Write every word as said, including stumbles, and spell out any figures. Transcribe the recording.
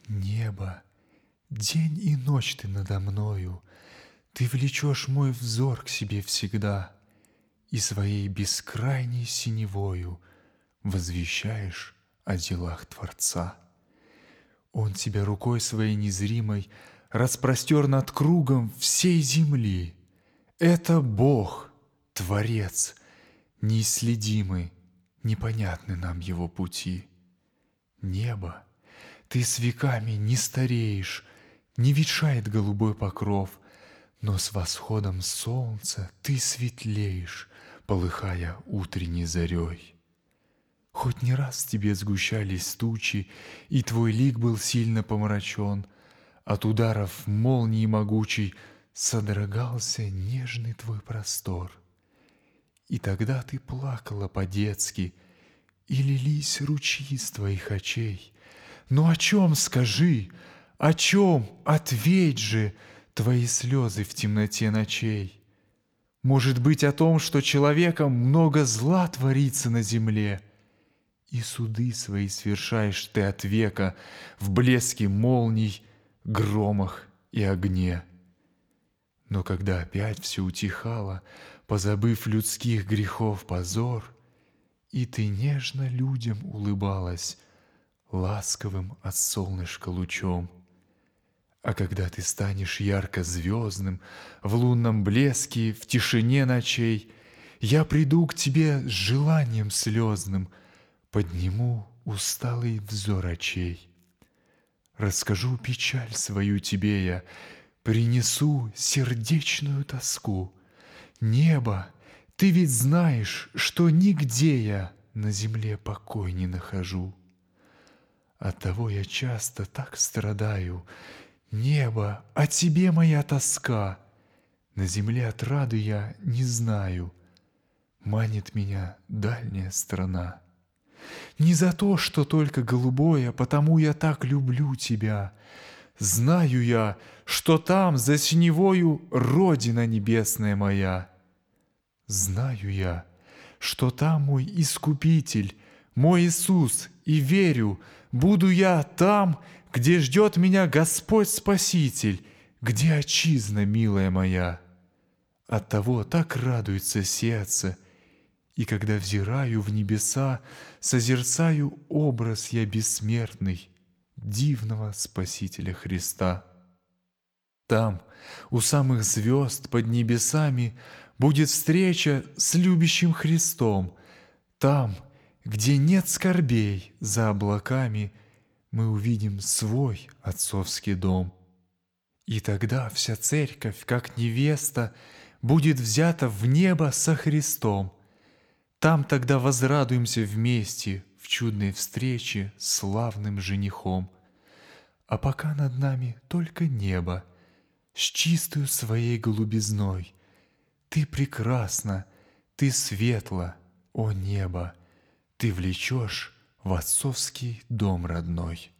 Небо, день и ночь ты надо мною, Ты влечешь мой взор к себе всегда И своей бескрайней синевою Возвещаешь о делах Творца. Он тебя рукой своей незримой Распростер над кругом всей земли. Это Бог, Творец, неисследимый, Непонятны нам Его пути. Небо, ты с веками не стареешь, Не ветшает голубой покров, Но с восходом солнца ты светлеешь, Полыхая утренней зарей. Хоть не раз в тебе сгущались тучи, И твой лик был сильно помрачен, От ударов молнии могучей Содрогался нежный твой простор. И тогда ты плакала по-детски, И лились ручьи с твоих очей. Но о чем, скажи, о чем, ответь же, Твои слезы в темноте ночей? Может быть, о том, что человеком Много зла творится на земле, И суды свои свершаешь ты от века В блеске молний, громах и огне. Но когда опять все утихало, Позабыв людских грехов позор, И ты нежно людям улыбалась Ласковым от солнышка лучом. А когда ты станешь ярко-звездным В лунном блеске, в тишине ночей, Я приду к тебе с желанием слезным, Подниму усталый взор очей. Расскажу печаль свою тебе я, Принесу сердечную тоску. Небо, ты ведь знаешь, что нигде я На земле покой не нахожу. Оттого я часто так страдаю. Небо, о тебе моя тоска. На земле отрады я не знаю. Манит меня дальняя страна. Не за то, что только голубое, Потому я так люблю тебя. Знаю я, что там, за синевою, Родина небесная моя. Знаю я, что там мой Искупитель, Мой Иисус, и верю, буду я там, Где ждет меня Господь Спаситель, Где отчизна милая моя. Оттого так радуется сердце, И когда взираю в небеса, Созерцаю образ я бессмертный Дивного Спасителя Христа. Там, у самых звезд под небесами, Будет встреча с любящим Христом. Там, где нет скорбей за облаками, Мы увидим свой отцовский дом. И тогда вся церковь, как невеста, Будет взята в небо со Христом. Там тогда возрадуемся вместе В чудной встрече с славным женихом. А пока над нами только небо С чистою своей голубизной. Ты прекрасна, ты светла, о небо, Ты влечешь в отцовский дом родной.